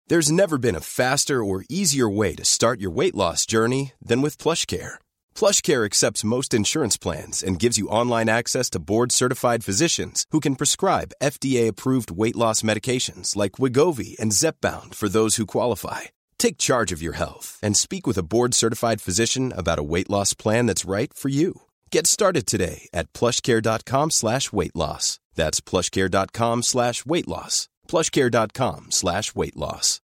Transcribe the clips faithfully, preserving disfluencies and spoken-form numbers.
There's never been a faster or easier way to start your weight loss journey than with PlushCare. PlushCare accepts most insurance plans and gives you online access to board-certified physicians who can prescribe F D A-approved weight loss medications like Wegovy and Zepbound for those who qualify. Take charge of your health and speak with a board-certified physician about a weight loss plan that's right for you. Get started today at plushcare.com slash weight loss. That's plushcare.com slash weight loss. plushcare.com slash weight loss.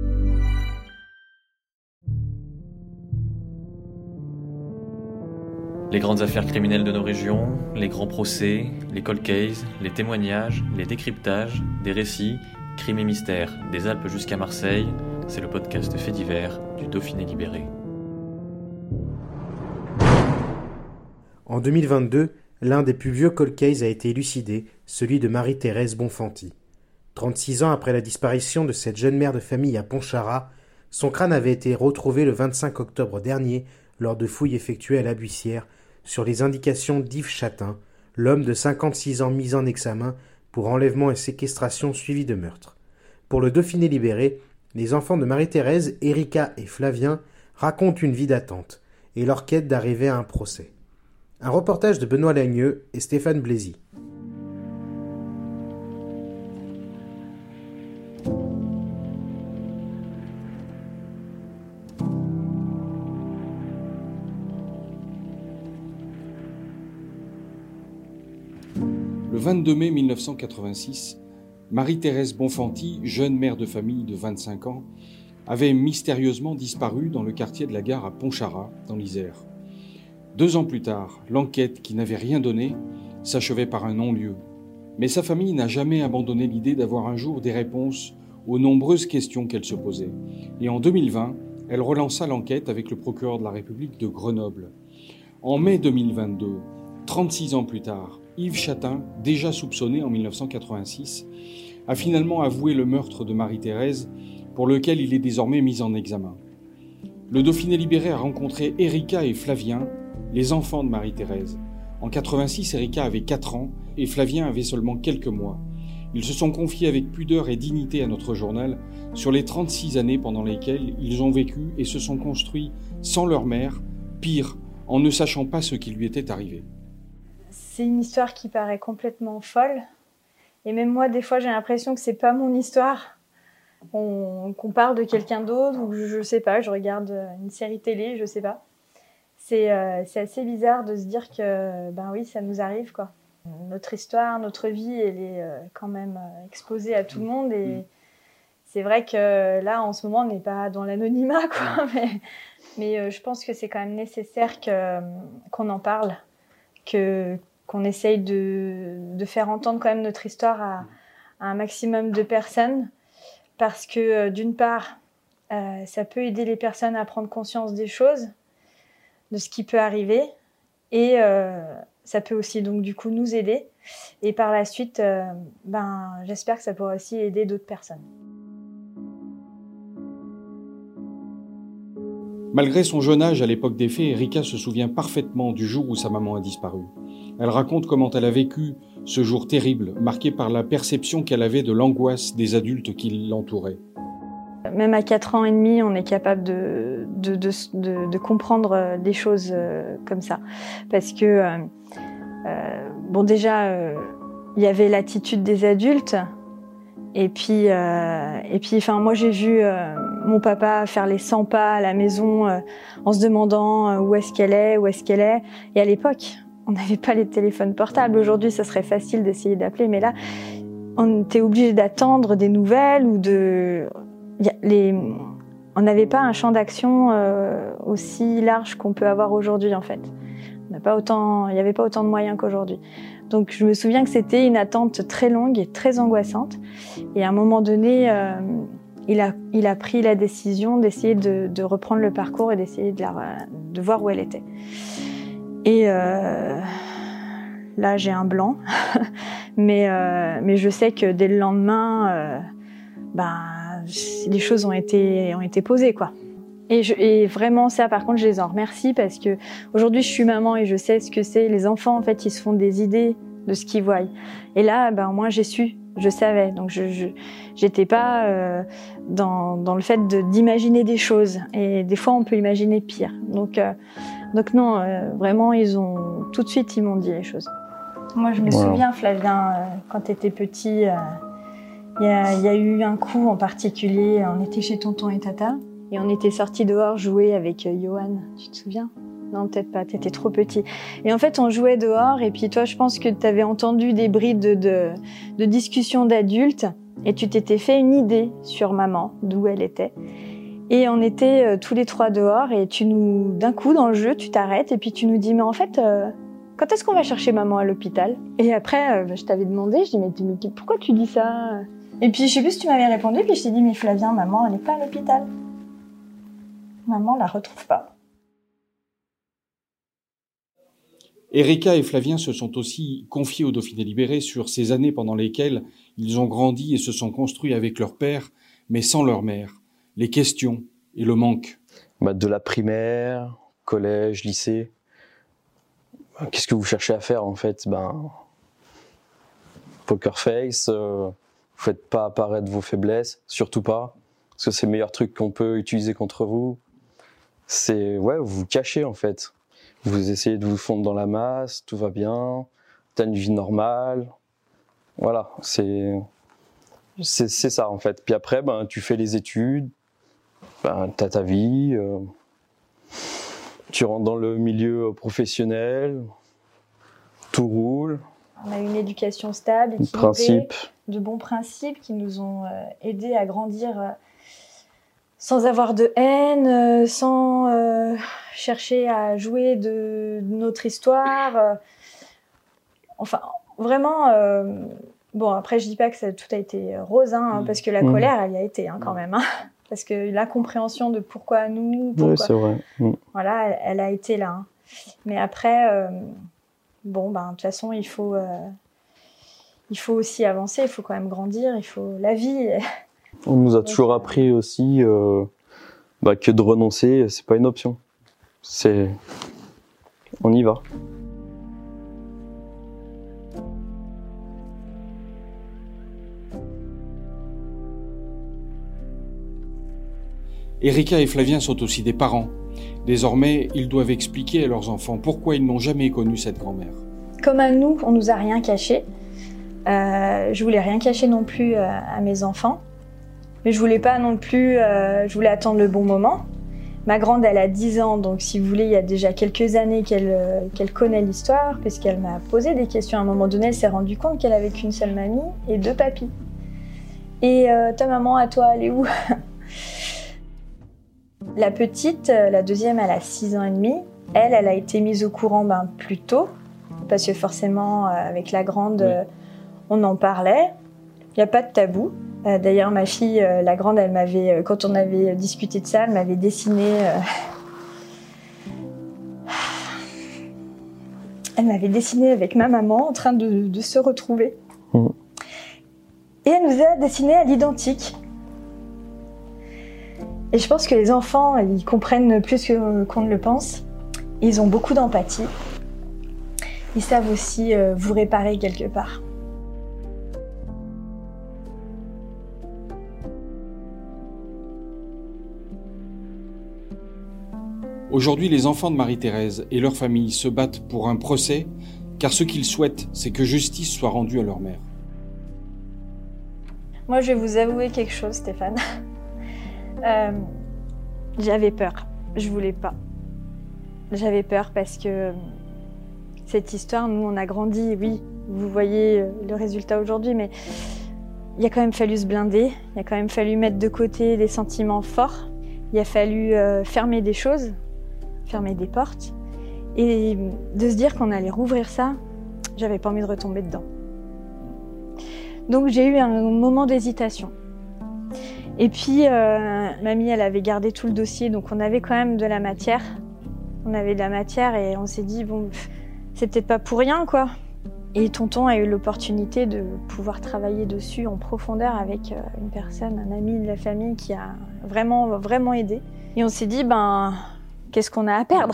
Les grandes affaires criminelles de nos régions, les grands procès, les cold cases, les témoignages, les décryptages, des récits, crimes et mystères, des Alpes jusqu'à Marseille, c'est le podcast Faits divers du Dauphiné libéré. En deux mille vingt-deux, l'un des plus vieux cold cases a été élucidé, celui de Marie-Thérèse Bonfanti. trente-six ans après la disparition de cette jeune mère de famille à Pontcharrat, son crâne avait été retrouvé le vingt-cinq octobre dernier lors de fouilles effectuées à la Buissière sur les indications d'Yves Chatin, l'homme de cinquante-six ans mis en examen pour enlèvement et séquestration suivi de meurtre. Pour le Dauphiné libéré, les enfants de Marie-Thérèse, Erika et Flavien, racontent une vie d'attente et leur quête d'arriver à un procès. Un reportage de Benoît Lagneux et Stéphane Blaisy. Le vingt-deux mai mille neuf cent quatre-vingt-six, Marie-Thérèse Bonfanti, jeune mère de famille de vingt-cinq ans, avait mystérieusement disparu dans le quartier de la gare à Pontcharrat, dans l'Isère. Deux ans plus tard, l'enquête, qui n'avait rien donné, s'achevait par un non-lieu. Mais sa famille n'a jamais abandonné l'idée d'avoir un jour des réponses aux nombreuses questions qu'elle se posait. Et en deux mille vingt, elle relança l'enquête avec le procureur de la République de Grenoble. En mai deux mille vingt-deux, trente-six ans plus tard, Yves Chatin, déjà soupçonné en mille neuf cent quatre-vingt-six, a finalement avoué le meurtre de Marie-Thérèse, pour lequel il est désormais mis en examen. Le Dauphiné libéré a rencontré Erika et Flavien, les enfants de Marie-Thérèse. En quatre-vingt-six, Erika avait quatre ans et Flavien avait seulement quelques mois. Ils se sont confiés avec pudeur et dignité à notre journal sur les trente-six années pendant lesquelles ils ont vécu et se sont construits sans leur mère, pire, en ne sachant pas ce qui lui était arrivé. C'est une histoire qui paraît complètement folle. Et même moi, des fois, j'ai l'impression que c'est pas mon histoire. On, qu'on parle de quelqu'un d'autre, ou je, je sais pas, je regarde une série télé, je sais pas. C'est, euh, c'est assez bizarre de se dire que, ben oui, ça nous arrive, quoi. Notre histoire, notre vie, elle est euh, quand même euh, exposée à tout le monde. Et mmh. c'est vrai que là, en ce moment, on n'est pas dans l'anonymat, quoi. Mais, mais euh, je pense que c'est quand même nécessaire que, qu'on en parle, que qu'on essaye de, de faire entendre quand même notre histoire à, à un maximum de personnes, parce que euh, d'une part, euh, ça peut aider les personnes à prendre conscience des choses, de ce qui peut arriver, et euh, ça peut aussi donc du coup nous aider, et par la suite, euh, ben, j'espère que ça pourra aussi aider d'autres personnes. Malgré son jeune âge à l'époque des faits, Erika se souvient parfaitement du jour où sa maman a disparu. Elle raconte comment elle a vécu ce jour terrible, marqué par la perception qu'elle avait de l'angoisse des adultes qui l'entouraient. Même à quatre ans et demi, on est capable de, de, de, de, de comprendre des choses comme ça. Parce que, euh, euh, bon déjà, euh, il y avait l'attitude des adultes. Et puis, euh, et puis, enfin, moi j'ai vu euh, mon papa faire les cent pas à la maison euh, en se demandant euh, où est-ce qu'elle est, où est-ce qu'elle est. Et à l'époque, on n'avait pas les téléphones portables. Aujourd'hui, ça serait facile d'essayer d'appeler, mais là, on était obligé d'attendre des nouvelles ou de. Y a les... On n'avait pas un champ d'action euh, aussi large qu'on peut avoir aujourd'hui, en fait. On n'a pas autant. Il n'y avait pas autant de moyens qu'aujourd'hui. Donc, je me souviens que c'était une attente très longue et très angoissante. Et à un moment donné, euh, il a, il a pris la décision d'essayer de, de reprendre le parcours et d'essayer de, la, de voir où elle était. Et euh, là, j'ai un blanc. mais, euh, mais je sais que dès le lendemain, euh, ben, les choses ont été, ont été posées, quoi. Et, je, et vraiment, ça, par contre, je les en remercie parce que aujourd'hui, je suis maman et je sais ce que c'est. Les enfants, en fait, ils se font des idées de ce qu'ils voient. Et là, ben, moi, j'ai su Je savais, donc je, je j'étais pas euh, dans dans le fait de, d'imaginer des choses. Et des fois, on peut imaginer pire. Donc euh, donc non, euh, vraiment, ils ont tout de suite, ils m'ont dit les choses. Moi, je me wow. souviens, Flavien, euh, quand t'étais petit, il euh, y a il y a eu un coup en particulier. On était chez tonton et tata et on était sortis dehors jouer avec euh, Johan. Tu te souviens? Non, peut-être pas, t'étais trop petit. Et en fait, on jouait dehors, et puis toi, je pense que t'avais entendu des brides de, de, de discussions d'adultes, et tu t'étais fait une idée sur maman, d'où elle était. Et on était euh, tous les trois dehors, et tu nous, d'un coup, dans le jeu, tu t'arrêtes, et puis tu nous dis, mais en fait, euh, quand est-ce qu'on va chercher maman à l'hôpital? Et après, euh, bah, je t'avais demandé, je dis, mais, mais pourquoi tu dis ça? Et puis, je sais plus si tu m'avais répondu, puis je t'ai dit, mais Flavien, maman, elle n'est pas à l'hôpital. Maman la retrouve pas. Erika et Flavien se sont aussi confiés au Dauphiné Libéré sur ces années pendant lesquelles ils ont grandi et se sont construits avec leur père, mais sans leur mère. Les questions et le manque. Bah de la primaire, collège, lycée. Qu'est-ce que vous cherchez à faire en fait? Ben, poker face, euh, vous faites pas apparaître vos faiblesses, surtout pas, parce que c'est le meilleur truc qu'on peut utiliser contre vous. C'est, ouais, vous vous cachez en fait. Vous essayez de vous fondre dans la masse, tout va bien, t'as une vie normale. Voilà, c'est, c'est, c'est ça en fait. Puis après, ben, tu fais les études, ben, t'as ta vie, euh, tu rentres dans le milieu professionnel, tout roule. On a une éducation stable, équilibrée, de bons principes qui nous ont euh, aidés à grandir euh, sans avoir de haine, euh, sans euh, chercher à jouer de, de notre histoire. Euh, enfin, vraiment... Euh, bon, après, je dis pas que ça, tout a été rose, hein, parce que la mmh. colère, elle y a été hein, quand même. Hein, parce que l'incompréhension de pourquoi nous... Pourquoi, oui, c'est vrai. Mmh. Voilà, elle, elle a été là. Hein. Mais après, euh, bon, ben, de toute façon, il faut, euh, il faut aussi avancer, il faut quand même grandir, il faut... La vie... On nous a toujours appris aussi euh, bah, que de renoncer, c'est pas une option. C'est... On y va. Erika et Flavien sont aussi des parents. Désormais, ils doivent expliquer à leurs enfants pourquoi ils n'ont jamais connu cette grand-mère. Comme à nous, on nous a rien caché. Euh, je voulais rien cacher non plus euh, à mes enfants. Mais je voulais pas non plus, euh, je voulais attendre le bon moment. Ma grande, elle a dix ans, donc si vous voulez, il y a déjà quelques années qu'elle, euh, qu'elle connaît l'histoire, parce qu'elle m'a posé des questions. À un moment donné, elle s'est rendue compte qu'elle avait qu'une seule mamie et deux papis. Et euh, ta maman, à toi, elle est où? La petite, la deuxième, elle a six ans et demi. Elle, elle a été mise au courant ben, plus tôt, parce que forcément, avec la grande, oui. euh, on en parlait. Il n'y a pas de tabou. Euh, d'ailleurs, ma fille, euh, la grande, elle m'avait, quand on avait discuté de ça, elle m'avait dessiné... Euh... Elle m'avait dessiné avec ma maman en train de, de se retrouver. Mmh. Et elle nous a dessiné à l'identique. Et je pense que les enfants, ils comprennent plus que, qu'on ne le pense. Ils ont beaucoup d'empathie. Ils savent aussi euh, vous réparer quelque part. Aujourd'hui, les enfants de Marie-Thérèse et leur famille se battent pour un procès, car ce qu'ils souhaitent, c'est que justice soit rendue à leur mère. Moi, je vais vous avouer quelque chose, Stéphane. Euh, j'avais peur, je voulais pas. J'avais peur parce que cette histoire, nous on a grandi, oui, vous voyez le résultat aujourd'hui, mais il a quand même fallu se blinder, il a quand même fallu mettre de côté des sentiments forts, il a fallu euh, fermer des choses, fermer des portes, et de se dire qu'on allait rouvrir ça, j'avais pas envie de retomber dedans. Donc j'ai eu un moment d'hésitation. Et puis, euh, mamie, elle avait gardé tout le dossier, donc on avait quand même de la matière. On avait de la matière et on s'est dit, bon, c'est peut-être pas pour rien, quoi. Et tonton a eu l'opportunité de pouvoir travailler dessus en profondeur avec une personne, un ami de la famille qui a vraiment, vraiment aidé. Et on s'est dit, ben, qu'est-ce qu'on a à perdre?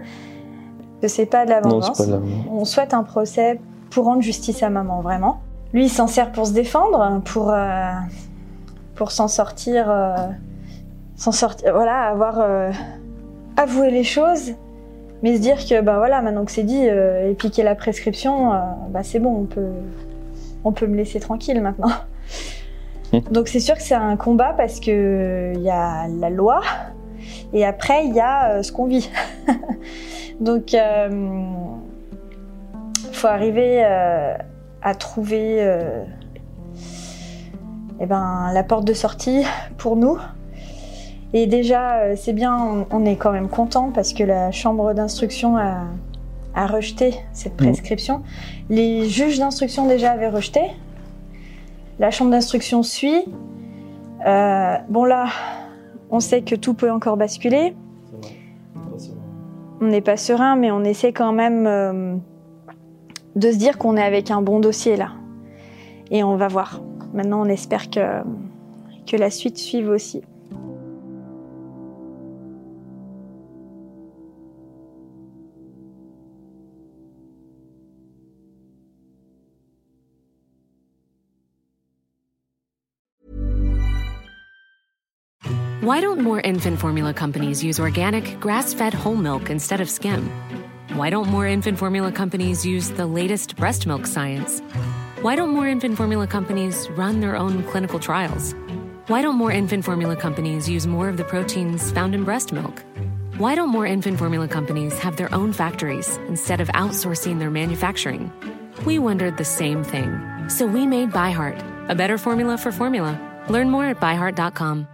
C'est pas de la vengeance. Non, c'est pas de la vengeance. On souhaite un procès pour rendre justice à maman, vraiment. lui, il s'en sert pour se défendre, pour, euh, pour s'en sortir, euh, s'en sortir, voilà, avoir euh, avoué les choses, mais se dire que, bah voilà, maintenant que c'est dit, euh, et piquer la prescription, euh, bah c'est bon, on peut, on peut me laisser tranquille maintenant. Donc c'est sûr que c'est un combat parce que il y a la loi et après il y a euh, ce qu'on vit. Donc il euh, faut arriver euh, à trouver euh, eh ben, la porte de sortie pour nous. Et déjà euh, c'est bien, on, on est quand même content parce que la chambre d'instruction a, a rejeté cette prescription. Mmh. Les juges d'instruction déjà avaient rejeté. La chambre d'instruction suit. Euh, bon là, on sait que tout peut encore basculer. On n'est pas serein, mais on essaie quand même euh, de se dire qu'on est avec un bon dossier là. Et on va voir. Maintenant, on espère que, que la suite suive aussi. Why don't more infant formula companies use organic, grass-fed whole milk instead of skim? Why don't more infant formula companies use the latest breast milk science? Why don't more infant formula companies run their own clinical trials? Why don't more infant formula companies use more of the proteins found in breast milk? Why don't more infant formula companies have their own factories instead of outsourcing their manufacturing? We wondered the same thing. So we made ByHeart, a better formula for formula. Learn more at by heart dot com.